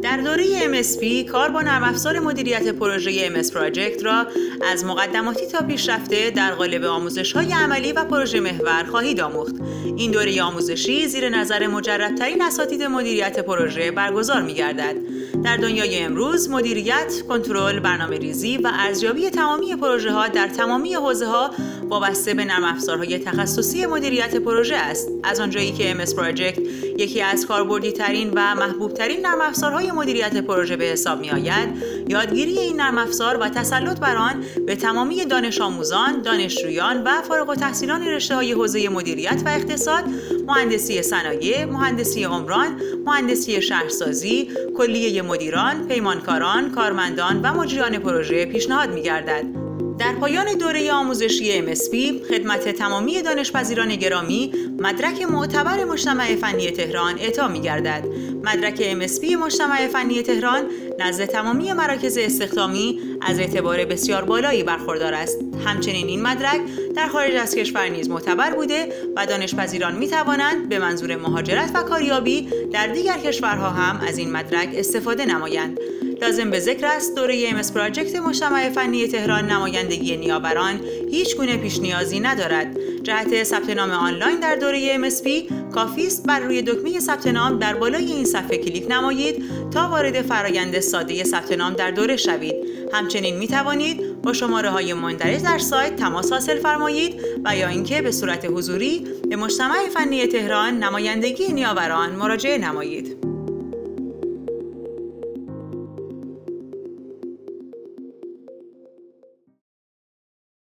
در دوره MSP کار با نرم افزار مدیریت پروژه MS پراجکت را از مقدماتی تا پیشرفته در قالب آموزش‌های عملی و پروژه محور خواهید آموخت. این دوره آموزشی زیر نظر مجرب‌ترین اساتید مدیریت پروژه برگزار می‌گردد. در دنیای امروز مدیریت، کنترل، برنامه‌ریزی و ارزیابی تمامی پروژه‌ها در تمامی حوزه‌ها وابسته به نرم افزارهای تخصصی مدیریت پروژه است. از آنجایی که MS پراجکت یکی از کاربردی‌ترین و محبوب‌ترین نرم افزارهای مدیریت پروژه به حساب می‌آید، یادگیری این نرم افزار و تسلط بر آن به تمامی دانش آموزان، دانشجویان و فارغ التحصیلان رشته‌های حوزه مدیریت و اقتصاد، مهندسی صنایع، مهندسی عمران، مهندسی شهرسازی، کلیه مدیران، پیمانکاران، کارمندان و مجریان پروژه پیشنهاد می‌گردد. در پایان دوره آموزشی MSP خدمت تمامی دانشپذیران گرامی مدرک معتبر مجتمع فنی تهران اعطا می‌گردد. مدرک MSP مجتمع فنی تهران نزد تمامی مراکز استخدامی از اعتبار بسیار بالایی برخوردار است. همچنین این مدرک در خارج از کشور نیز معتبر بوده و دانشپذیران می‌توانند به منظور مهاجرت و کاریابی در دیگر کشورها هم از این مدرک استفاده نمایند. لازم به ذکر است دوره MS پراجکت مجتمع فنی تهران نمایندگی نیاوران هیچ گونه پیش نیازی ندارد. جهت ثبت نام آنلاین در دوره MSP کافی است بر روی دکمه ثبت نام در بالای این صفحه کلیک نمایید تا وارد فرآیند ساده ثبت نام در دوره شوید. همچنین می توانید با شماره‌های مندرج در سایت تماس حاصل فرمایید و یا اینکه به صورت حضوری به مجتمع فنی تهران نمایندگی نیاوران مراجعه نمایید.